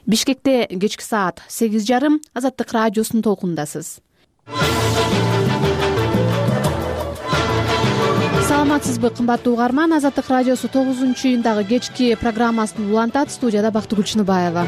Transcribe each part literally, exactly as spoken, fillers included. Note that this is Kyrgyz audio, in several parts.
Бишкекте кечки саат сегиз жарым Азаттык радиосунун толкунундасыз. Саламатсызбы, кымбаттуу угарман? Азаттык радиосу тогузунчу июндагы кечки программасын улантат. Студияда Бактыгүл Чыныбаева.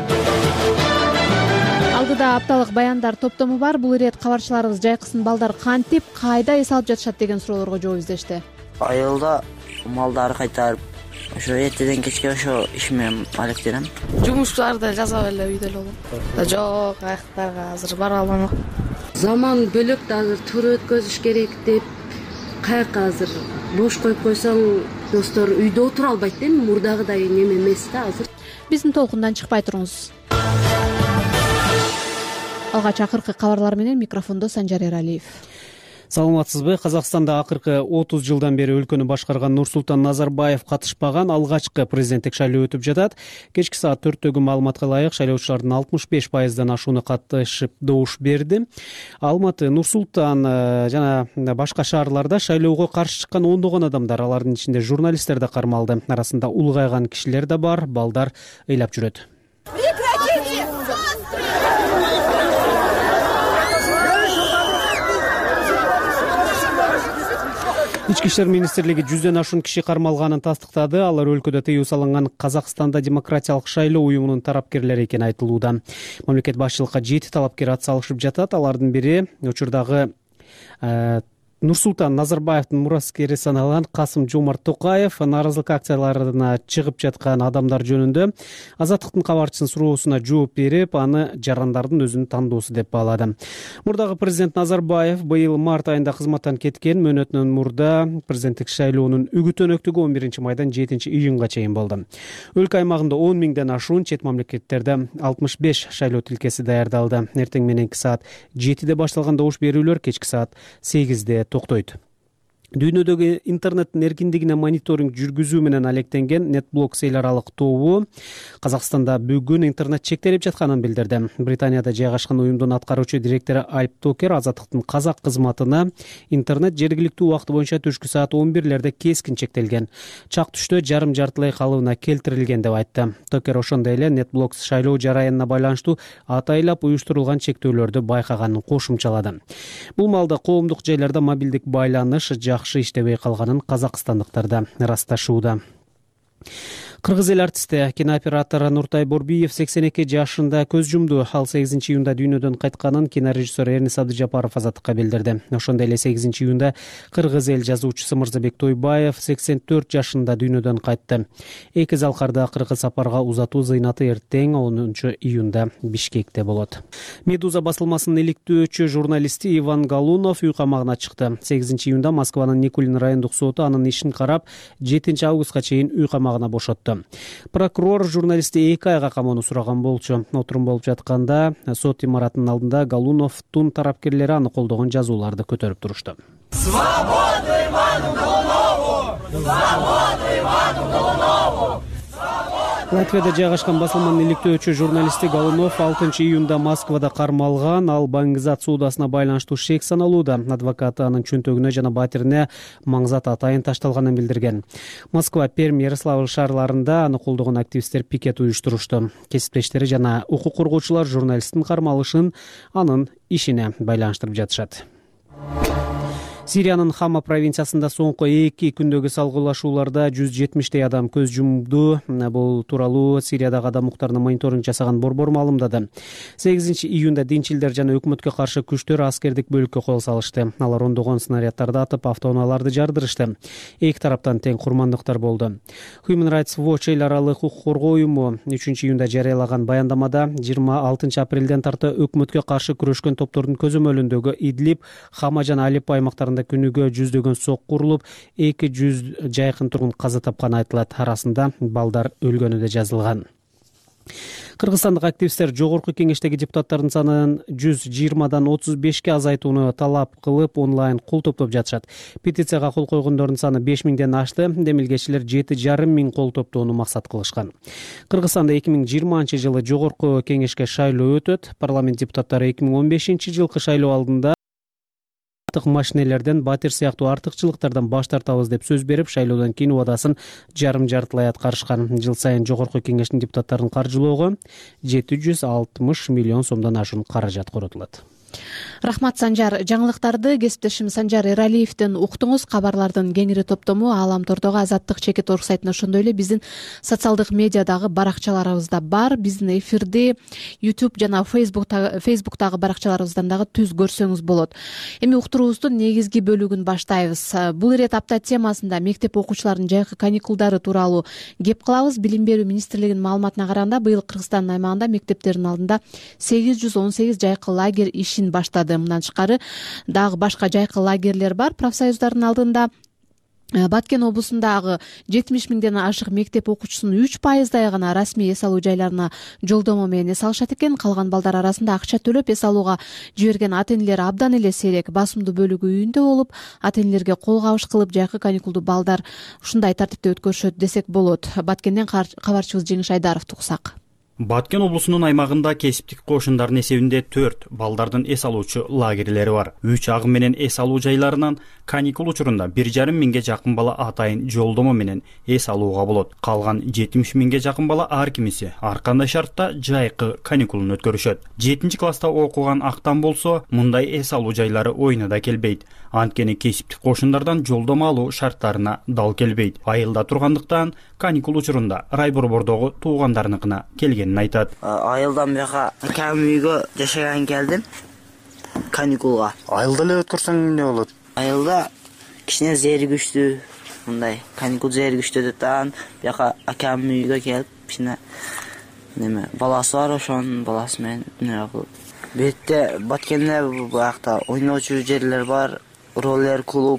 Алдыда апталык баяндар топтому бар. Бул ирет кабарчыларыбыз жайкысын балдар кантип, кайда эс алып жатышат деген суроолорго жооп издешти. Айылда малдарды кайтарып, ошо эртеден кечке ошо иш менен алектенем. Жумуштарды жасап эле үйдө эле болом. Жок, аяктарга азыр бара алам. Заман бөлөк да азыр тур өткөзүш керек деп каяка азыр бош коюп койсоң достор үйдө отура албайт да, мурдагыдай неме эмес да азыр. Биздин толкундан чыкпай туруңуз. Алгач акыркы кабарлар менен микрофондо Санжар Эралиев. Саламатсызбы? Казакстанда акыркы отуз жылдан бери өлкөнү башкарган Нурсултан Назарбаев катышпаган алгачкы президенттик шайлоо өтүп жатат. Кечки саат төрттөгү маалыматка ылайык шайлоочулардын алтымыш беш пайыздан ашууну катышып добуш берди. Алматы, Нурсултан жана башка шаарларда шайлоого каршы чыккан ондогон адамдар, алардын ичинде журналисттер да кармалды. Арасында улгайган кишилер да бар, балдар ыйлап жүрөт. Ички иштер министрлиги жүздөн ашуун киши кармалганын тастыктады. Алар өлкөдө тыюу салынган Казакстанда демократиялык шайлоо уюмунун тарапкерлери экени айтылууда. Мамлекет башчылыкка жети талапкер ат салышып жатат. Алардын бири учурдагы Нурсултан Назарбаевдин мураскери саналган Касым Жомарт Токаев. Нааразылык акцияларына чыгып жаткан адамдар жөнүндө Азаттыктын кабарчысынын суроосуна жооп берип, аны жарандардын өзүнүн тандоосу деп баалады. Мурдагы президент Назарбаев быйыл март айында кызматтан кеткен. Мөөнөтүнөн мурда президенттик шайлоонун үгүт өнөктүгү он биринчи майдан жетинчи июнга чейин болду. Өлкө аймагында он миңден ашуун, чет мамлекеттерде алтымыш беш шайлоо тилкеси даярдалды. Эртең мененки саат жетиде башталган добуш берүүлөр кечки саат сегизде токтойт. Дүйнөдөгү интернеттин эркиндигине мониторинг жүргүзүү менен алектенген Netblocks эл аралык тобу Казакстанда бүгүн интернет чектелип жатканын билдирди. Британияда жайгашкан уюмдун аткаруучу директору Альп Токер Азаттыктын казак кызматына интернет жергиликтүү убакыт боюнча түшкү саат он бирлерде кескин чектелген, чак түштө жарым жартылай калыбына келтирилген деп айтты. Токер ошондой эле Netblocks шайлоо жараянына байланыштуу атайлап уюштурулган чектөөлөрдү байкаганын кошумчалады. Бул маалда коомдук жайларда мобилдик байланыш жакшы иштебей калганын казакстандыктар да ырасташууда. Кыргыз эл артисти, кинооператор Нуртай Борбиев сексен эки жашында көз жумду. Ал сегизинчи июнда дүйнөдөн кайтканын кинорежиссер Эрнис Абдыжапаров Азаттыкка билдирди. Ошондой эле сегизинчи июнда кыргыз эл жазуучусу Мырзабек Тойбаев сексен төрт жашында дүйнөдөн кайтты. Эки залкарда акыркы сапарга узатуу зыйнаты эртең онунчу июнда Бишкекте болот. Медуза басылмасынын иликтөөчү журналисти Иван Галунов үй камагына чыкты. сегизинчи июнда Москванын Никулин райондук соту анын ишин карап, жетинчи августка чейин үй камагына бошотту. Прокурор журналистти эки айга камоону сураган болчу. Отурум болуп жатканда сот имаратынын алдында Галуновдун тарапкерлери аны колдогон жазууларды көтөрүп турушту. Свободу Ивану Галунову! Свободу Ивану Галунову! Латвияда жайгашкан басылманын иликтөөчү журналисти Галунов алтынчы июнда Москвада кармалган. Ал баңгизат суудасына байланыштуу шек саналууда. Адвокаты анын чөнтөгүнө жана батирине маңзат атайын ташталганын билдирген. Москва, Пермь, Ярославль шаарларында аны колдогон активисттер пикет уюштурушту. Кесиптештери жана укук коргоочулар журналисттин кармалышын анын ишине байланыштырып жатышат. Сириянын Хама провинциясында соңку эки күндөгү салгылашууларда жүз жетимиштей адам көз жумду. Бул тууралуу Сириядагы адам укуктарына мониторинг жасаган борбор маалымдады. сегизинчи июнда динчилдер жана өкмөткө каршы күчтөр аскердик бөлүккө кол салышты. Алар ондогон снаряддарды атып, автоунааларды жардырышты. Эки тараптан тең курмандыктар болду. Human Rights Watch эл аралык укук коргоо уюму үчүнчү июнда жарыялаган баяндамада жыйырма алтынчы апрелден тарта өкмөткө каршы күрөшкөн топтордун көзөмөлүндөгү Идлиб, Хама жана Алеппо аймактарында күнүгө жүздөгөн сок курулуп, эки жүз жайкын тургун каза тапканы айтылат. Арасында балдар өлгөнү да жазылган. Кыргызстандык активисттер жогорку кеңештеги депутаттардын санын жүз жыйырмадан отуз бешке азайтууну талап кылып, онлайн кол топтоп жатышат. Петицияга кол койгондордун саны беш миңден ашты. Демилгечилер жети жарым миң кол топтоону максат кылышкан. Кыргызстанда эки миң жыйырманчы жылы жогорку кеңешке шайлоо өтөт. Парламент депутаттары эки миң он бешинчи жылкы шайлоо алдында артык машинелерден, батир сыяктуу артыкчылыктардан баш тартабыз деп сөз берип, шайлоодон кийин убадасын жарым жартылай аткарышкан. Жыл сайын Жогорку Кеңештин депутаттарын каржылоого жети жүз алтымыш миллион сомдон ашуун каражат коротулат. Рахмат, Санжар. Жаңылыктарды кесиптешим Санжар Эралиевден уктуңуз. Кабарлардын кеңири топтому Ааламтордогу Азаттык чекит орг сайтында, ошондой эле биздин социалдык медиадагы баракчаларыбызда бар. Биздин эфирди YouTube жана Facebook'тагы баракчаларыбыздан дагы түз көрсөңүз болот. Эми уктуруубуздун негизги бөлүгүн баштайбыз. Бул ирет апта темасында мектеп окуучуларынын жайкы каникулдары тууралуу кеп кылабыз. Билим берүү министрлигинин маалыматына караганда, быйыл Кыргызстандын аймагында мектептердин алдында сегиз жүз он сегиз жайкы лагерь ишин баштады. Мындан тышкары дагы башка жайкы лагерлер бар. Профсоюздардын алдында Баткен облусундагы жетимиш миңден ашык мектеп окуучусунун үч пайыздай гана расмий эс алуу жайларына жолдомо менен эс алышат экен. Калган балдар арасында акча төлөп эс алууга жиберген ата-энелер абдан эле сейрек. Басымдуу бөлүгү үйүндө болуп, ата-энелерге кол кабыш кылып, жайкы каникулду балдар ушундай тартипте өткөрүшөт десек болот. Баткенден кабарчыбыз Жеңиш Айдаровду уксак. Баткен облусунун аймагында кесиптик кошундардын эсебинде төрт балдардын эс алуучу лагерлери бар. Үч агым менен эс алуу жайларынан каникул учурунда бир жарым миңге жакын бала атайын жолдомо менен эс алууга болот. Калган жетимиш миңге жакын бала ар кимиси ар кандай шартта жайкы каникулун өткөрүшөт. жетинчи класста окуган актан болсо, мындай эс алуу жайлары оюна да келбейт. Анткени кесиптик кошундардан жолдомо алуу шарттарына дал келбейт. Айылда тургандыктан каникул учурунда райборбордогу туугандарыныкына келгенин айтат. Айылдан бияка акам үйгө жашаган келдим каникулга. Айылда эле өткөрсөң эмне болот? Айылда кичине зери күчтүү, мындай каникул зери күчтүү датан бияка акам үйгө келип, кичине неме баласы бар, ошонун баласы менен неме кылып. Бетте Баткенде буякта ойноочу жерлер бар, роллер клуб,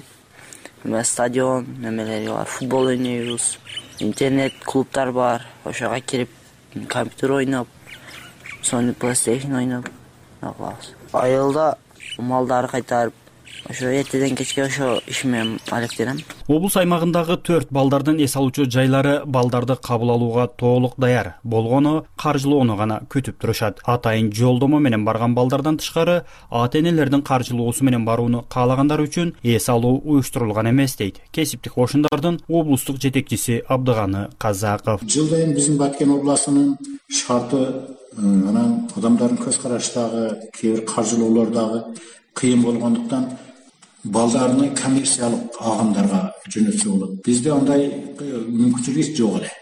стадион немелери бар, футбол ойнойбуз, интернет клубтар бар, ошого кирип компьютер ойноп, Sony PlayStation ойноп алабыз. Айылда малдарды кайтарып, ошо эртеден кечке ошо иш менен алектенем. Облус аймагындагы төрт балдардын эс алуучу жайлары балдарды кабыл алууга толук даяр болгону каржылоону гана күтүп турушат. Атайын жолдомо менен барган балдардан тышкары ата-энелердин каржылоосу менен барууну каалагандар үчүн эс алуу уюштурулган эмес дейт кесиптик кошундардын облустук жетекчиси Абдыганы Казаков. Жыл сайын биздин Баткен облусунун шарты, анан адамдардын көз караштагы, кээ бир каржылоолордагы кыйын болгондуктан балдарны коммерциялык агымдарга жөнөтсө болот. Бизде андай мүмкүнчүлүк жок эле.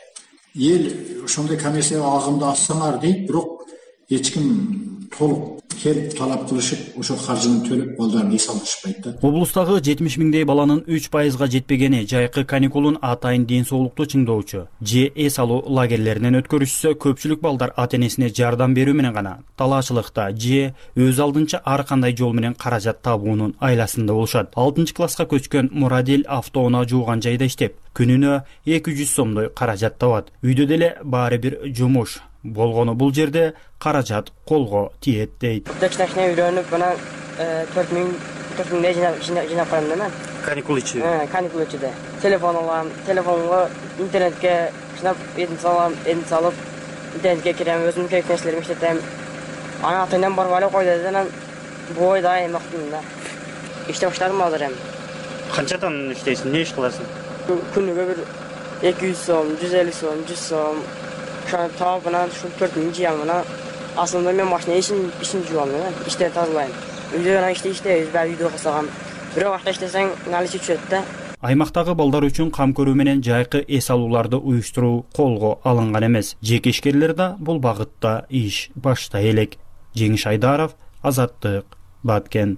Эл ошондой коммерциялык агымды алсаңар дейт, бирок эч ким толук келип талап кылышып, ошо каржыны төлөп балдарды эс алышпайт да. Облустагы жетимиш миңдей баланын үч пайызга жетпегени жайкы каникулун атайын ден соолукту чыңдоочу же эс алуу лагерлеринен өткөрүшсө, көпчүлүк балдар ата-энесине жардам берүү менен гана талаачылыкта же өз алдынча ар кандай жол менен каражат табуунун айласында болушат. алтынчы класска көчкөн Мурадил автоунаа жууган жайда иштеп, күнүнө эки жүз сомдой каражат табат. Үйдө деле баары бир жумуш болгону бул жерде каражат колго тиет дейт. Кичине үйрөнүп, мына төрт миң төрт миңдей жыйнап коем да мен. Каникул ичи. Каникул ичиде. Телефон алам, телефонго интернетке чынап эдин салам, эдин салып, интернетке кирем, өзүмдүн керек нерселерими иштетем. Ана ата-энем барып эле койду да, анан бу ойда эмактын да. Иштеп баштадым азыр эми. Канчадан иштейсиң, эмне иш кыласың? Күнүгө бир эки жүз сом, жүз элүү сом, жүз сом. Ошону таап, анан ушул төрт миң жыям, анан асылында мен машина ишин ишин жуам, иште тазалайм. Үйдө анан иште иштейбиз, баары үйдө калсагам. Бирок акча иштесең, наличи түшөт да. Аймактагы балдар үчүн кам көрүү менен жайкы эс алууларды уюштуруу колго алынган эмес. Жекешкерлер да бул багытта иш баштай элек. Жеңиш Айдаров, Азаттык, Баткен.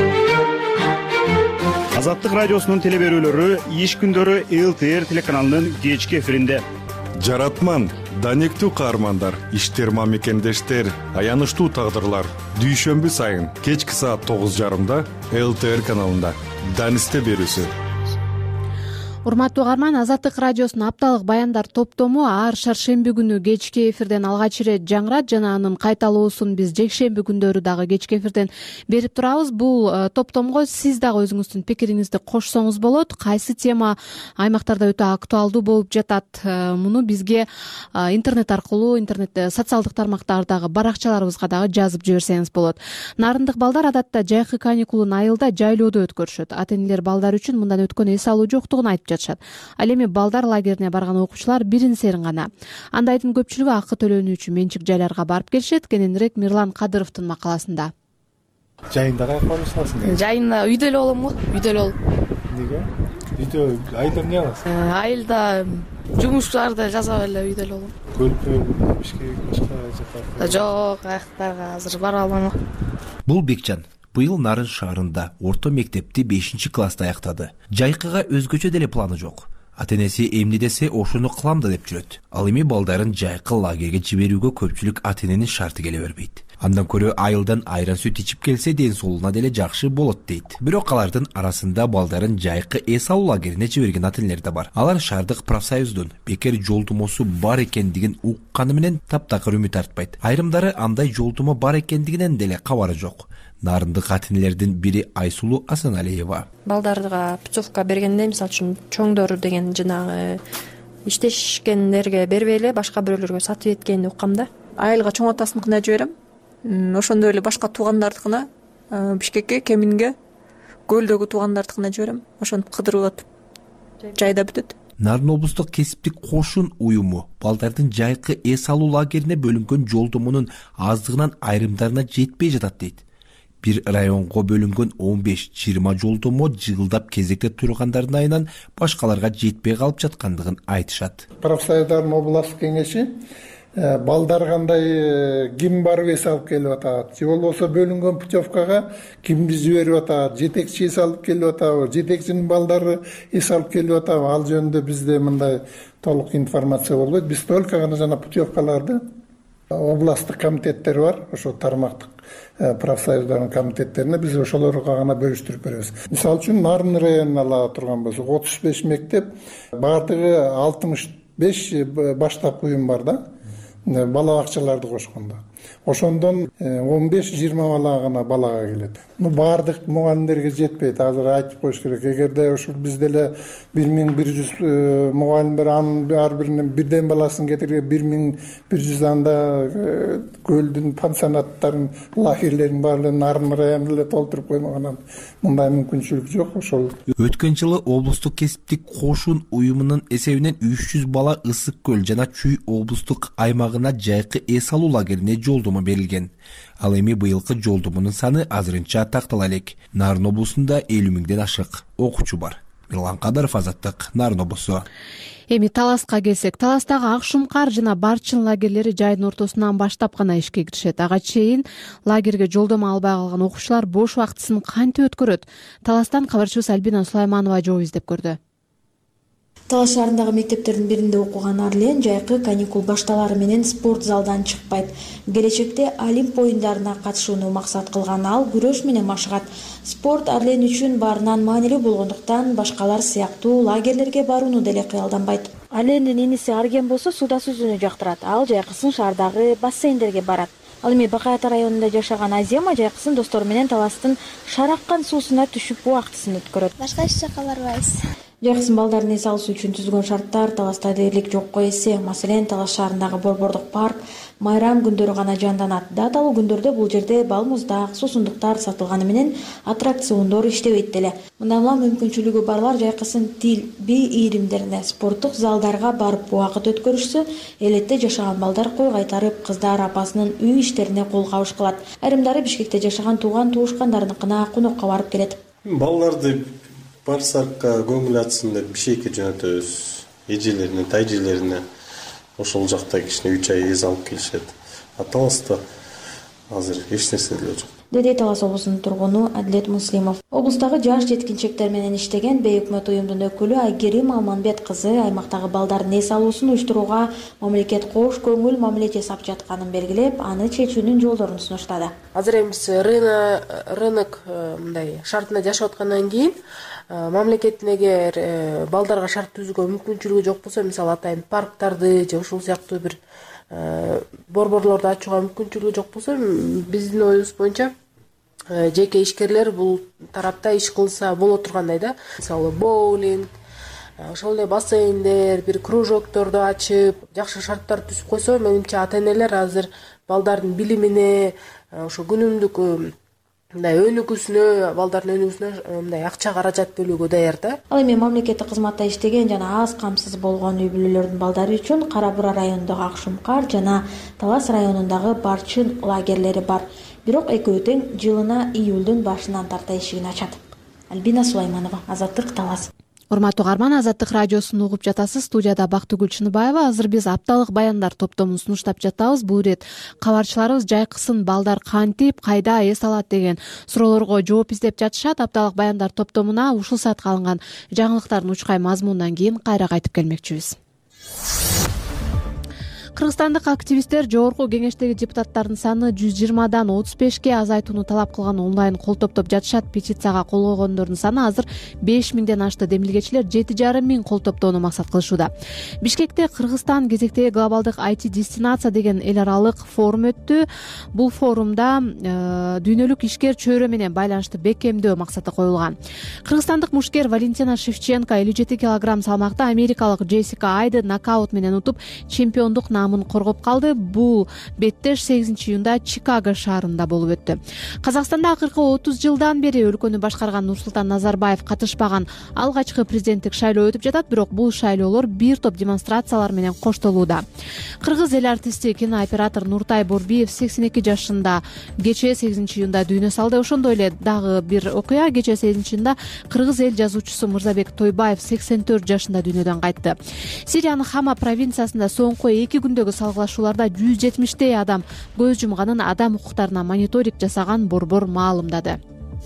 Азаттык радиосунун телеберүүлөрү иш күндөрү эл тэ эр телеканалынын кечки эфиринде. Жаратман, данектүү каармандар, иштер мамекендештер, аянычтуу тагдырлар. Дүйшөмбү сайын кечки саат тогуз жарымда эл тэ эр каналында. Данисте берүүсү. урматтуу угарман, Азаттык радиосунун апталык баяндар топтому ар шаршемби күнү кечки эфирден алгач ирет жаңырат жана анын кайталоосун биз жекшемби күндөрү дагы кечки эфирден берип турабыз. Бул топтомго сиз дагы өзүңүздүн пикириңизди кошсоңуз болот. Кайсы тема аймактарда өтө актуалдуу болуп жатат, муну бизге интернет аркылуу, интернет социалдык тармактардагы баракчаларыбызга дагы жазып жиберсеңиз болот. Нарындык балдар адатта жайкы каникулун айылда жайлоодо өткөрүшөт. Ата энелер балдар үчүн мындан өткөн эс алуу жоктугун айтып жатышат. Ал эми балдар лагерине барган окуучулар бирин серин гана. Андайдын көпчүлүгү акы төлөнүү үчүн менчик жайларга барып келишет. Кененирээк Мирлан Кадыровдун макаласында. Жайында кайда калышасың? Жайында үйдө эле болом го, үйдө эле болом. Эмнеге? Үйдө айылда эмне кыласың? Айылда жумуштарды жасап эле үйдө эле болом. Көлкө, ишке башка жактарга? Жок, аяктарга азыр бара албайм. Бул Бекжан быйыл Нарын шаарында орто мектепти бешинчи класста аяктады. Жайкыга өзгөчө деле планы жок. Ата-энеси эмне десе ошону кылам да деп жүрөт. Ал эми балдарын жайкы лагерге жиберүүгө көпчүлүк ата-эненин шарты келе бербейт. Андан көрө айылдан айран сүт ичип келсе ден соолугуна деле жакшы болот дейт. Бирок алардын арасында балдарын жайкы эс алуу лагерине жиберген ата-энелер да бар. Алар шаардык профсоюздун бекер жолдомосу бар экендигин укканы менен таптакыр үмүт артпайт. Айрымдары андай жолдомо бар экендигинен деле кабары жок. Нарындык ата-энелердин бири Айсулуу Асаналиева. Балдарга путевка бергенде, мисалы үчүн чоңдор деген жанагы иштешкендерге бербей эле башка бирөөлөргө сатып эткенин уккам да. Айылга чоң атасыныкына жиберем. Ошондой эле башка туугандардыкына, Бишкекке, Кеминге, Көлдөгү туугандардыкына жиберем. Ошентип кыдырып атып жайда бүтөт. Нарын облустук кесиптик кошун уюму балдардын жайкы эс алуу лагерине бөлүнгөн жолдомонун аздыгынан айрымдарына жетпей жатат дейт. Бир районго бөлүнгөн он беш жыйырма жолдомо жыгылдап кезекте тургандардын айынан башкаларга жетпей калып жаткандыгын айтышат. Профсоюздардын областтык кеңеши балдар кандай ким барып эс алып келип атат, же болбосо бөлүнгөн путевкага кимди жиберип атат, жетекчи эс алып келип атабы, жетекчинин балдары эс алып келип атабы, ал жөнүндө бизде мындай толук информация болбойт. Биз только гана жана путевкаларды областтык комитеттер бар, ошо тармактык профсоюздардын комитеттерине биз ошолорго гана бөлүштүрүп беребиз. Мисалы үчүн Нарын районун ала турган болсок, отуз беш мектеп, бардыгы алтымыш беш баштапкы уюм бар да, бала бакчаларды кошкондо. Ошондон он беш жыйырма бала гана балага келет. Ну бардык мугалимдерге жетпейт. Азыр айтып коюш керек. Эгерде ушул бизде эле бир миң бир жүз мугалим бар, анын ар биринин бирден баласын кетирген бир миң бир жүз анда көлдүн пансионаттарын, лагерлерин баарын Нарын районунда эле толтуруп коймогонун мындай мүмкүнчүлүк жок. Ошол өткөн жылы облустук кесиптик кошун уюмунун эсебинен үч жүз бала Ысык көл жана Чүй облустук аймагына жайкы эс алуу лагерине жолдомо берилген. Ал эми быйылкы жолдомонун саны азырынча тактала элек. Нарын облусунда элүү миңден ашык окуучу бар. Мирлан Кадыров, Азаттык, Нарын облусу. Эми Таласка келсек, Таластагы Ак Шумкар жана Барчын лагерлери жайдын ортосунан баштап гана ишке киришет. Ага чейин лагерге жолдомо албай калган окуучулар бош убактысын кантип өткөрөт? Таластан кабарчыбыз Альбина Сулайманова жооп издеп көрдү. Талас шаарындагы мектептердин биринде окуган Арлен жайкы каникул башталары менен спорт залдан чыкпайт. Келечекте Олимп оюндарына катышууну максат кылган ал күрөш менен машыгат. Спорт Арлен үчүн баарынан маанилүү болгондуктан башкалар сыяктуу лагерлерге барууну деле кыялданбайт. Арлендин иниси Арген болсо сууда сүзүүнү жактырат. Ал жайкысын шаардагы бассейндерге барат. Ал эми Бакай Ата районунда жашаган Азема жайкысын достору менен Таластын шараккан суусуна түшүп убактысын өткөрөт. Башка эч жака барбайбыз. Жайкысын балдарын эс алуу үчүн түзүлгөн шарттар Таласта дээрлик жокко эсе. Маселен, Талас шаарындагы Борбордук парк майрам күндөрү гана жанданат. Даталуу күндөрдө бул жерде балмуздак, суусундуктар сатылганы менен аттракциондор иштебейт деле. Мындан улам мүмкүнчүлүгү барлар жайкысын тил, би ийримдерине, спорттук залдарга барып убакыт өткөрүшсө, элетте жашаган балдар кой кайтарып, кыздар апасынын үй иштерине кол кабыш кылат. Айрымдары Бишкекте жашаган тууган туушкандарыныкына конокко барып келет. Балдарды барсак көңүл ачсын деп Бишкекке жөнөтөбүз. Эжелерине, тайжелерине ошол жакта кичине үч ай эс алып келишет. А Таласта азыр эч нерсе деле жок. Деди Талас облусунун тургуну Адилет Муслимов. Облустагы жаш жеткинчектер менен иштеген бейөкмөт уюмдун өкүлү Айгерим Алманбет кызы аймактагы балдардын эс алуусун уюштурууга мамлекет кош көңүл мамиле жасап жатканын белгилеп, аны чечүүнүн жолдорун сунуштады. Азыр эми биз рынок мындай шартында жашап аткандан кийин мамлекеттин эгер балдарга шарт түзүүгө мүмкүнчүлүгү жок болсо, мисалы атайын парктарды же ушул сыяктуу бир борборлорду ачууга мүмкүнчүлүгү жок болсо, биздин оюбуз боюнча жеке ишкерлер бул тарапта иш кылса боло тургандай да. Мисалы боулинг, ошол эле бассейндер, бир кружокторду ачып, жакшы шарттар түзүп койсо, менимче ата-энелер азыр балдардын билимине, ошо күнүмдүк мындай өнүгүүсүнө, балдардын өнүгүүсүнө мындай акча каражат бөлүүгө даяр да. Ал эми мамлекеттик кызматта иштеген жана аз камсыз болгон үй бүлөлөрдүн балдары үчүн Кара Бура районундагы Акшумкар жана Талас районундагы Барчын лагерлери бар. Бирок экөө тең жылына июлдун башынан тарта эшигин ачат. Альбина Сулайманова, Азаттык, Талас. Урматтуу угарман, Азаттык радиосун угуп жатасыз. Студияда Бактыгүл Чыныбаева. Азыр биз апталык баяндар топтомун сунуштап жатабыз. Бул ирет кабарчыларыбыз жайкысын балдар кантип, кайда эс алат деген суроолорго жооп издеп жатышат. Апталык баяндар топтомуна ушул саатка алынган жаңылыктардын учкай мазмунунан кийин кайра кайтып келмекчибиз. Кыргызстандык активисттер жогорку кеңештеги депутаттардын саны жүз жыйырмадан отуз бешке азайтууну талап кылган онлайн кол топтоп жатышат. Петицияга кол койгондордун саны азыр беш миңден ашты. Демилгечилер жети жарым миң кол топтоону максат кылышууда. Бишкекте Кыргызстан кезектеги глобалдык ай ти дестинация деген эл аралык форум өттү. Бул форумда э, дүйнөлүк ишкер чөйрө менен байланышты бекемдөө максаты коюлган. Кыргызстандык мушкер Валентина Шевченко элүү жети килограмм салмакта америкалык Джессика Айды нокаут менен утуп чемпиондук намын коргоп калды. Бул беттеш сегизинчи июнда Чикаго шаарында болуп өттү. Казакстанда акыркы отуз жылдан бери өлкөнү башкарган Нурсултан Назарбаев катышпаган алгачкы президенттик шайлоо өтүп жатат, бирок бул шайлоолор бир топ демонстрациялар менен коштолууда. Кыргыз эл артисти, кинооператор Нуртай Борбиев сексен эки жашында кечээ сегизинчи июнда дүйнө салды. Ошондой эле дагы бир окуя, кечээ сегизинчи июнда кыргыз эл жазуучусу Мырзабек Тойбаев сексен төрт жашында дүйнөдөн кайтты. Сириянын Хама провинциясында соңку эки күндөгү салгылашууларда жүз жетимиштей адам көз жумганын адам укуктарына мониторинг жасаган борбор маалымдады.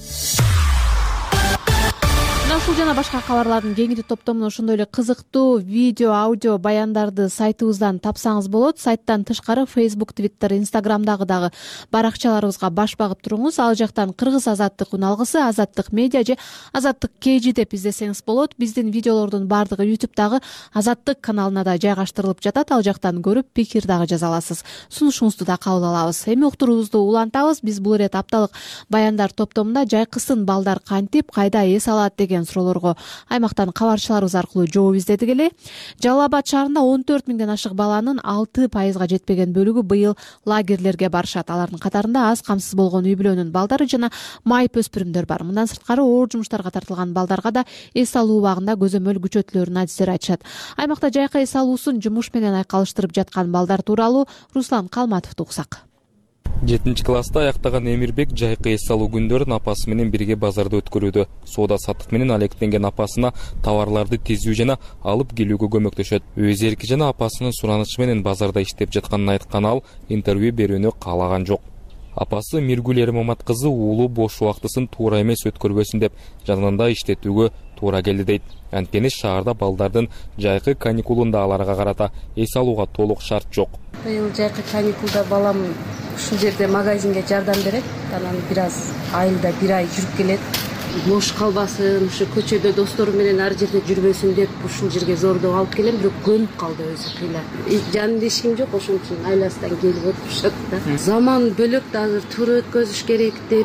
Ушул жана башка кабарлардын кеңири топтомун ошондой эле кызыктуу видео, аудио баяндарды сайтыбыздан тапсаңыз болот. Сайттан тышкары Facebook, Twitter, Instagramдагы дагы баракчаларыбызга баш багып туруңуз. Ал жактан Кыргыз Азаттык үналгысы, Азаттык медиа же Азаттык кж деп издесеңиз болот. Биздин видеолордун бардыгы YouTube'дагы Азаттык каналына да жайгаштырылып жатат. Ал жактан көрүп пикир дагы жаза аласыз. Сунушуңузду да кабыл алабыз. Эми уктуруубузду улантабыз. Биз бул ирет апталык баяндар топтомунда жайкысын балдар кантип, кайда эс алат деген суроолорго аймактан кабарчыларыбыз аркылуу жооп издедик эле. Жалал Абад шаарында он төрт миңден ашык баланын алты пайызга жетпеген бөлүгү быйыл лагерлерге барышат. Алардын катарында аз камсыз болгон үй бүлөнүн балдары жана майып өспүрүмдөр бар. Мындан сырткары оор жумуштарга тартылган балдарга да эс алуу убагында көзөмөл күчөтүлөрүн адистер айтышат. Аймакта жайкы эс алуусун жумуш менен айкалыштырып жаткан балдар тууралуу Руслан Калматовду уксак. жетинчи класста аяктаган Эмирбек жайкы эс алуу күндөрүн апасы менен бирге базарда өткөрүүдө. Соода саттык менен алектенген апасына товарларды тизүү жана алып келүүгө көмөктөшөт. Өз эрки жана апасынын суранычы менен базарда иштеп жатканын айткан ал интервью берүүнү каалаган жок. Апасы Миргүл Эрмамат кызы уулу бош убактысын туура эмес өткөрбөсүн деп жанында иштетүүгө туура келди дейт. Анткени шаарда балдардын жайкы каникулунда аларга карата эс алууга толук шарт жок. Быйыл жайкы каникулда балам ушул жерде магазинге жардам берет. Анан бир аз айылда бир ай жүрүп келет. Бош калбасын, ушу көчөдө достору менен ар жерде жүрбөсүн деп ушул жерге зордоп алып келем, бирок көнүп калды өзү кыйла. Жанында эч ким жок, ошон үчүн айласынан келип отурушат да. Заман бөлөк да, азыр туура өткөзүш керек деп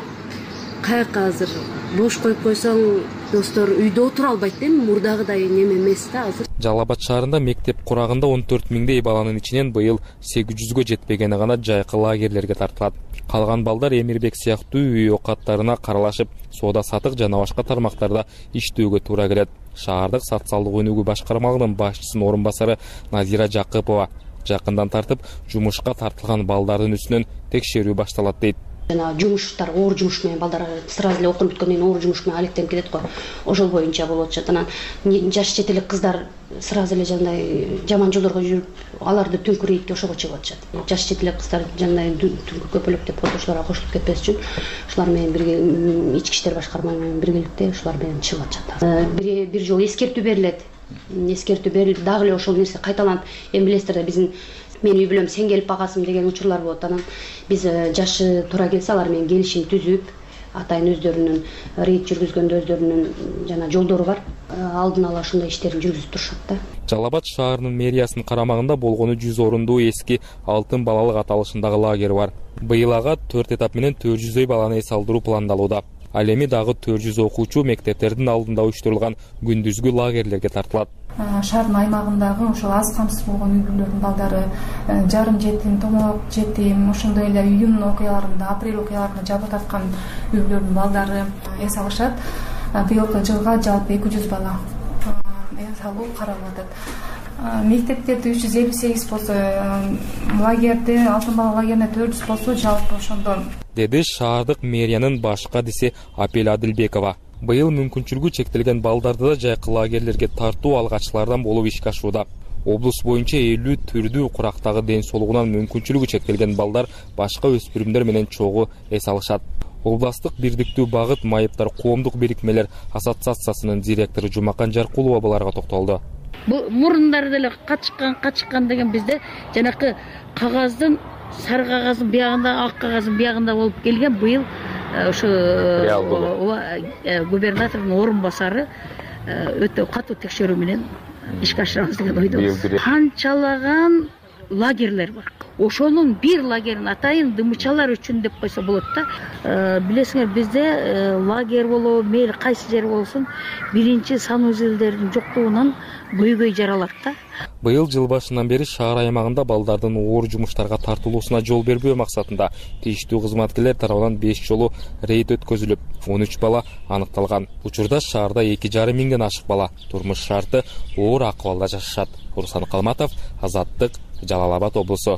каяка азыр бош коюп койсоң достор үйдө отура албайт да, мурдагыдай неме эмес да азыр. Жалал Абад шаарында мектеп курагында он төрт миңдей баланын ичинен быйыл сегиз жүзгө жетпегени гана жайкы лагерлерге тартылат. Калган балдар Эмирбек сыяктуу үй окаттарына каралашып, соода сатык жана башка тармактарда иштөөгө туура келет. Шаардык социалдык өнүгүү башкармалыгынын башчысынын орун басары Назира Жакыпова жакындан тартып жумушка тартылган балдардын үстүнөн текшерүү башталат дейт. Жана жумуштар, оор жумуш менен балдар сразу эле окуп бүткөндөн кийин оор жумуш менен алектенип кетет го. Ошол боюнча болуп атышат. Анан жаш чет элек кыздар сразу эле жандай жаман жолдорго жүрүп, аларды түнкүрөйт ошого чыгып атышат. Жаш чет элек кыздар жандай түнкү көпөлөк деп фотошолорго кошулуп кетпес үчүн ушулар менен бирге ички иштер башкармасы менен биргеликте ушулар менен чыгып атышат. Бир бир жолу эскертүү берилет. Эскертүү берилип, дагы эле ошол нерсе кайталанат. Эми билесиздер да биздин мен үй бүлөм сен келип багасың деген учурлар болот. Анан биз жашы туура келсе алар менен келишим түзүп, атайын өздөрүнүн рейд жүргүзгөндө өздөрүнүн жана жолдору бар, алдын ала ушундай иштерин жүргүзүп турушат да. Жалал Абад шаарынын мэриясынын карамагында болгону жүз орундуу эски алтын балалык аталышындагы лагерь бар. Быйыл ага төрт этап менен төрт жүздөй баланы эс алдыруу пландалууда. Ал эми дагы төрт жүз окуучу мектептердин алдында уюштурулган күндүзгү лагерлерге тартылат. Шаардын аймагындагы ошол аз камсыз болгон үй бүлөлөрдүн балдары, жарым жетим, томок жетим, ошондой эле июнь окуяларында, апрель окуяларында жабы тарткан үй бүлөлөрдүн балдары эс алышат. Быйылкы жылга жалпы эки жүз бала эс алуу каралып атат. Мектептерде үч жүз элүү сегиз болсо, лагерде, алтын бала лагерине төрт жүз болсо, жалпы ошондо, деди шаардык мэриянын баш кадиси Апел Адилбекова. Быйыл мүмкүнчүлүгү чектелген балдарды да жайкы лагерлерге тартуу алгачкылардан болуп ишке ашууда. Облус боюнча элүү түрдүү курактагы ден соолугунан мүмкүнчүлүгү чектелген балдар башка өспүрүмдөр менен чогуу эс алышат. Областык бирдиктүү багыт майыптар коомдук бирикмелер ассоциациясынын директору Жумакан Жаркулова буларга токтолду. Мурундар деле качкан качкан деген бизде жанакы кагаздын, сары кагаздын биягында, ак кагаздын биягында болуп келген. Быйыл ошо губернатордун орун басары өтө катуу текшерүү менен ишке ашырабыз деген ойдобуз. Канчалаган лагерлер бар. Ошонун бир лагерин атайын дымычалар үчүн деп койсо болот да. Билесиңер, бизде лагерь болобу, мейли кайсы жер болсун, биринчи санузелдердин жоктугунан көйгөй жаралат да. Быйыл жыл башынан бери шаар аймагында балдардын оор жумуштарга тартылуусуна жол бербөө максатында тийиштүү кызматкерлер тарабынан беш жолу рейд өткөзүлүп, он үч бала аныкталган. Учурда шаарда эки жарым миңден ашык бала турмуш шарты оор акыбалда жашашат. Руслан Калматов, Азаттык, Жалал Абад облусу.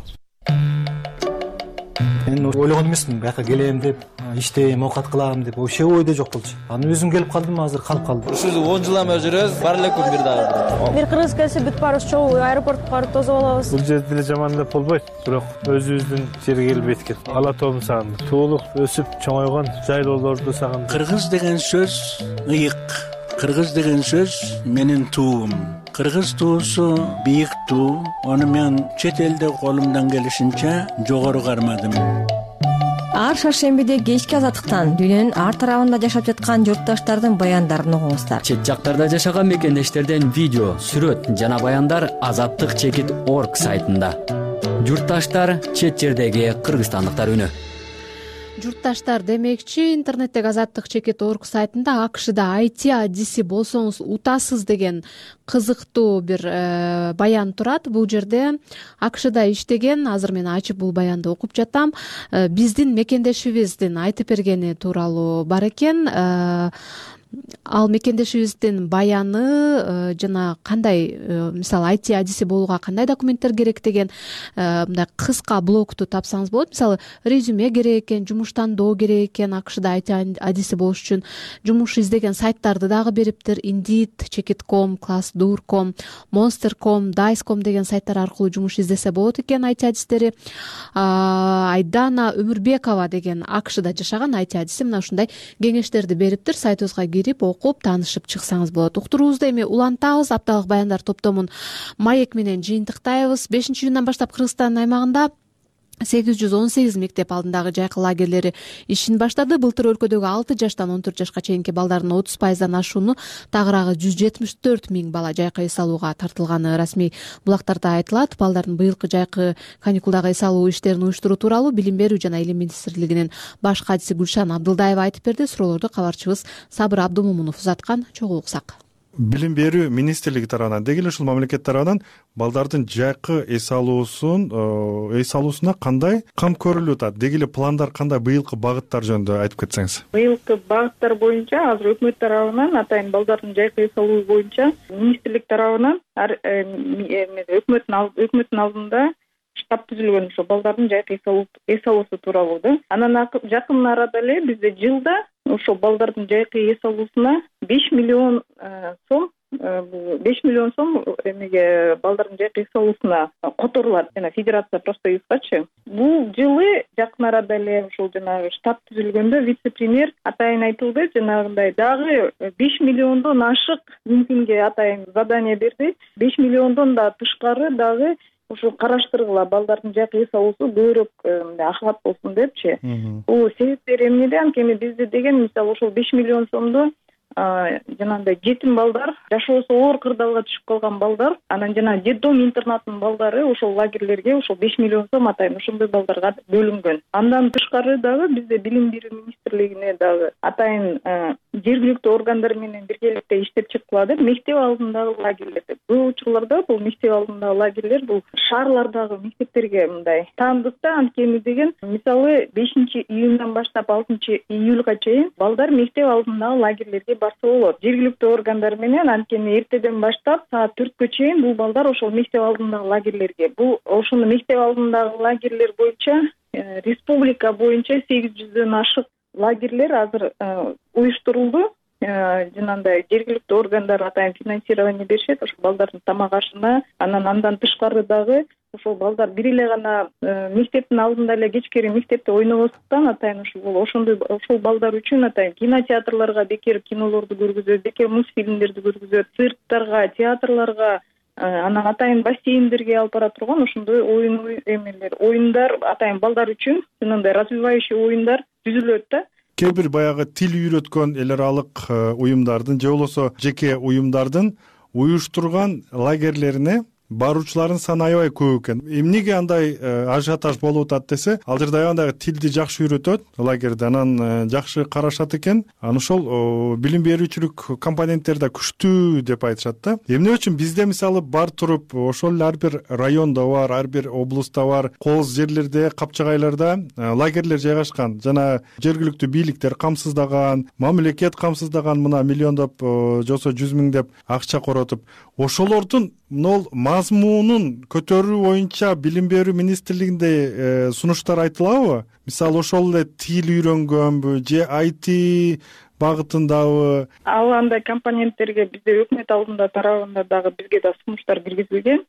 Мен ойлогон эмесмин, бияка келем деп, иштейм, оокат кылам деп, вообще ойдо жок болчу. Аны өзүм келип калдым, азыр калып калдым. Ушул он жылдан бери жүрөбүз, бар эле күн бир дагы. Бир кыргыз келсе бүт баарыбыз чогуу аэропортко барып тосуп алабыз. Бул жерде деле жаман деп болбойт, бирок өзүбүздүн жерге келип эткен. Ала тоом сагындым. Туулук өсүп чоңойгон жайлоолорду сагындым. Кыргыз деген сөз ыйык. Кыргыз деген сөз менин туум. Кыргыз туусу бийик туу. Аны мен чет элде колумдан келишинче жогору кармадым. Ар шаршембиде кечки азаттыктан дүйнөнүн ар тарабында жашап жаткан журтташтардын баяндарын угуңуздар. Чет жактарда жашаган мекендештерден видео, сүрөт жана баяндар азаттык чекит орг сайтында. Журтташтар, чет жердеги кыргызстандыктар үнү. Журтташтар демекчи, интернеттеги азаттык чекит орг сайтында АКШда ай ти адиси болсоңуз утасыз деген кызыктуу бир э, баян турат. Бул жерде АКШда иштеген, азыр мен ачып бул баянды окуп жатам. Э, биздин мекендешибиздин айтып бергени тууралуу бар экен. Э, ал мекендешибиздин баяны жана кандай, мисалы ай ти адиси болууга кандай документтер керек деген мындай кыска блокту тапсаңыз болот. Мисалы резюме керек экен, жумуш тандоо керек экен, АКШда ай ти адиси болуш үчүн жумуш издеген сайттарды дагы бериптир. Indeed, Checkit точка ком, Glassdoor точка ком, Monster точка ком, Dice точка ком деген сайттар аркылуу жумуш издесе болот экен ай ти адистери. Айдана Өмүрбекова деген АКШда жашаган ай ти адиси мына ушундай кеңештерди бериптир. Сайтыбызга кирип, окуп, таанышып чыксаңыз болот. Уктуруубузду эми улантабыз. Апталык баяндар топтомун маек менен жыйынтыктайбыз. бешинчи июндан баштап Кыргызстандын аймагында сегиз жүз он сегиз мектеп алдындагы жайкы лагерлери ишин баштады. Былтыр өлкөдөгү алты жаштан он төрт жашка чейинки балдардын отуз пайыздан ашууну, тагыраагы жүз жетимиш төрт миң бала жайкы эс алууга тартылганы расмий булактарда айтылат. Балдардын быйылкы жайкы каникулдагы эс алуу иштерин уюштуруу тууралуу Билим берүү жана Илим министрлигинин баш кадиси Гүлшан Абдылдаева айтып берди. Суроолорду кабарчыбыз Сабыр Абдумомунов узаткан. Чогуу уксак. Билим берүү министрлиги тарабынан деги эле ушул мамлекет тарабынан балдардын жайкы эс алуусун эс алуусуна кандай кам көрүлүп атат? Деги эле пландар кандай, быйылкы багыттар жөнүндө айтып кетсеңиз. Быйылкы багыттар боюнча азыр өкмөт тарабынан атайын балдардын жайкы эс алуу боюнча министрлик тарабынан өкмөттүн өкмөттүн алдында штаб түзүлгөн, ошо балдардын жайкы эс алуусу тууралуу да. Анан жакын арада эле бизде жылда ошо балдардын жайкы эс алуусуна беш миллион сом беш миллион сом эмеге балдардын жайкы эс алуусуна которулат. Жана федерация профсоюзгачы. Бул жылы жакын арада эле ушул жанагы штаб түзүлгөндө вице-премьер атайын айтылды, жанагындай дагы беш миллиондон ашык мүмкүнге атайын задание берди. беш миллиондон да тышкары дагы ушу караштыргыла, балдардын жайкы эс алуусу көбүрөөк мындай акыбат болсун депчи. Бул себептери эмнеде? Анткени бизде деген мисалы ошол беш миллион сомду жанагындай жетим балдар, жашоосу оор кырдаалга түшүп калган балдар, анан жана детдом интернаттын балдары ошол лагерлерге ошол беш миллион сом атайын ошондой балдарга бөлүнгөн. Андан тышкары дагы бизде билим берүү министрлигине дагы атайын жергиликтүү органдар менен биргеликте иштеп чыккыла деп мектеп алдындагы лагерлерде. Көп учурларда бул мектеп алдындагы лагерлер бул шаарлардагы мектептерге мындай таандык да, анткени деген мисалы бешинчи июндан баштап алтынчы июлга чейин балдар мектеп алдындагы лагерлерге барса болот. Жергиликтүү органдар менен анткени эртеден баштап саат төрткө чейин бул балдар ошол мектеп алдындагы лагерлерге. Бул ошону мектеп алдындагы лагерлер боюнча республика боюнча сегиз жүздөн ашык лагерлер азыр уюштурулду. Жанагындай жергиликтүү органдар атайын финансирование беришет ошол балдардын тамак ашына, анан андан тышкары дагы ошол балдар бир эле гана мектептин алдында эле кечкери мектепте ойнобостуктан атайын ошол ошондой ошол балдар үчүн атайын кинотеатрларга бекер кинолорду көргүзөт, бекер мультфильмдерди көргүзөт, цирктарга, театрларга, анан атайын бассейндерге алып бара турган ошондой оюн эмелер, оюндар атайын балдар үчүн жанагындай развивающий оюндар түзүлөт да. Кээ бир баягы тил үйрөткөн эл аралык уюмдардын же болбосо жеке уюмдардын уюштурган лагерлерине баруучулардын саны аябай көп экен. Эмнеге андай ажиотаж болуп атат десе, ал жерде аябай тилди жакшы үйрөтөт лагерде, анан жакшы карашат экен. Анан ошол билим берүүчүлүк компоненттери да күчтүү деп айтышат да. Эмне үчүн бизде мисалы бар туруп, ошол эле ар бир райондо бар, ар бир облустта бар, кооз жерлерде, капчагайларда лагерлер жайгашкан. Жана жергиликтүү бийликтер камсыздаган, мамлекет камсыздаган, мына миллиондоп, жосо жүз миңдеп акча коротуп, ошолордун мынол мазмунун көтөрүү боюнча билим берүү министрлигинде сунуштар айтылабы? Мисалы ошол эле тил үйрөнгөнбү же ай ти багытындабы? Ал андай компоненттерге бизде өкмөт алдында тарабында дагы бизге да сунуштар киргизилген.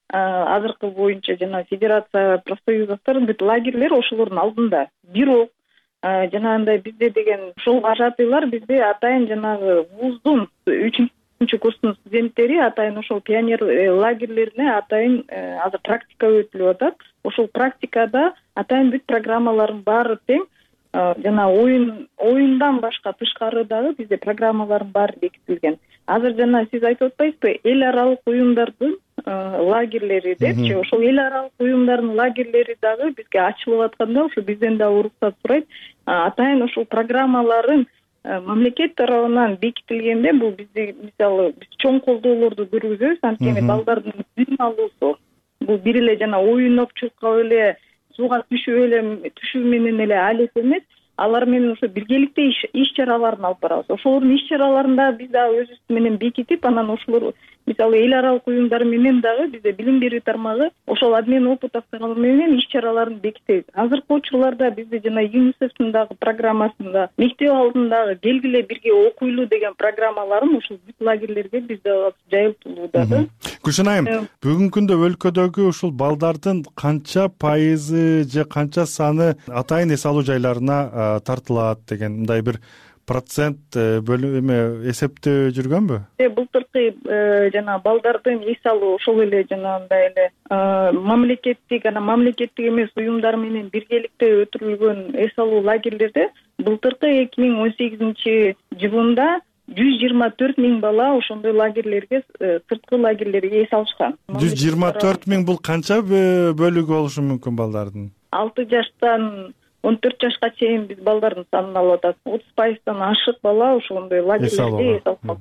Азыркы боюнча жана федерация профсоюздар бүт лагерлер ошолордун алдында. Бирок жанагындай бизде деген ушул ажатыйлар бизде атайын жанагы вуздун үчүнчү курстун студенттери атайын ошол пионер лагерлерине атайын азыр практика өтүлүп атат. Ошол практикада атайын бүт программалардын баары тең, жана оюн оюндан башка тышкары дагы бизде программалардын баары бекитилген. Азыр жана сиз айтып атпайсызбы, эл аралык уюмдардын лагерлери депчи, ошол эл аралык уюмдардын лагерлери дагы бизге ачылып атканда ошо бизден дагы уруксат сурайт. Атайын ошол программаларын мамлекет тарабынан бекитилгенде бул бизде мисалы биз чоң колдоолорду көргүзөбүз, анткени балдардын билим алуусу бул бир эле жана оюнуп чуркап эле сууга түшүп эле түшүү менен эле алек эмес. Алар менен ошо биргеликте иш чараларын алып барабыз. Ошолордун иш чараларында биз дагы өзүбүз менен бекитип, анан ошолор мисалы эл аралык уюмдар менен дагы бизде билим берүү тармагы ошол обмен опыт автономия менен иш чараларын бекитебиз. Азыркы учурларда бизде жана ЮНИСЕФтин дагы программасында мектеп алдындагы келгиле бирге окуйлу деген программаларын ошол бүт лагерлерге бизде жайылтылууда да. Гүлшен айым, бүгүнкү күндө өлкөдөгү ушул балдардын канча пайызы же канча саны атайын эс алуу жайларына тартылат деген мындай бир процент бөлүм эме эсептөө жүргөнбү? Былтыркы жана балдардын эс алуу ошол эле жанагындай эле мамлекеттик, анан мамлекеттик эмес уюмдар менен биргеликте өтүрүлгөн эс алуу лагерлерде былтыркы эки миң он сегизинчи жылында жүз жыйырма төрт миң бала ошондой лагерлерге, сырткы лагерлерге эс алышкан. жүз жыйырма төрт миң бул канча бөлүгү болушу мүмкүн балдардын? алты жаштан он төрт жашка чейин биз балдардын санын алып атат. отуз пайыздан ашык бала ошондой лагерлерге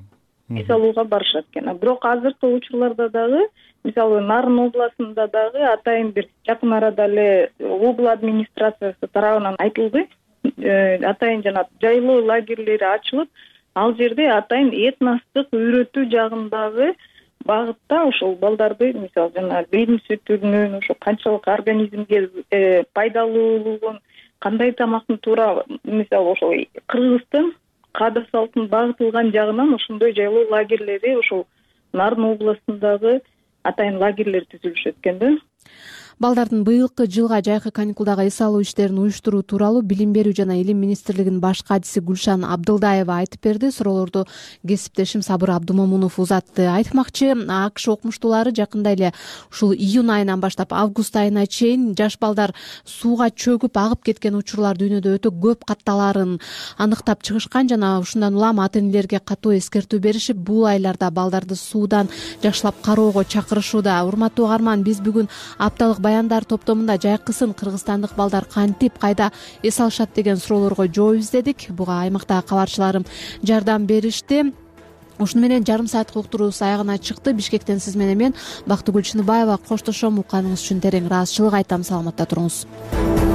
эс алууга барышат экен. Бирок азыркы учурларда дагы мисалы Нарын областында дагы атайын бир жакын арада эле обл администрациясы тарабынан айтылды. Атайын жана жайлоо лагерлери ачылып, ал жерде атайын этностук үйрөтүү жагындагы багытта ошол балдарды мисалы жана бейим сүтүнүн ошо канчалык организмге пайдалуулугун, кандай тамактын туура мисалы ошол Кыргыздын каада салтын багытылган жагынан ошондой жайлоо лагерлери ошол Нарын областындагы атайын лагерлер түзүлүшөт экен да. балдардын быйылкы жылга жайкы каникулдагы эс алуу иштерин уюштуруу тууралуу Билим берүү жана илим министрлигинин баш кадиси Гүлшан Абдылдаева айтып берди. Суроолорду кесиптешим Сабыр Абдумомунов узатты. Айтмакчы, АКШ окумуштуулары жакында эле ушул июнь айынан баштап август айына чейин жаш балдар сууга чөгүп агып кеткен учурлар дүйнөдө өтө көп катталарын аныктап чыгышкан жана ушундан улам ата энелерге катуу эскертүү беришип, бул айларда балдарды суудан жакшылап кароого чакырышууда. Урматтуу угарман, биз бүгүн апталык баяндар топтомунда жайкысын кыргызстандык балдар кантип, кайда эс алышат деген суроолорго жооп издедик. Буга аймактагы кабарчыларым жардам беришти. Ушуну менен жарым сааттык уктуруубуз аягына чыкты. Бишкектен сиз менен мен Бактыгүл Чыныбаева коштошом. Укканыңыз үчүн терең ыраазычылык айтам. Саламатта туруңуз.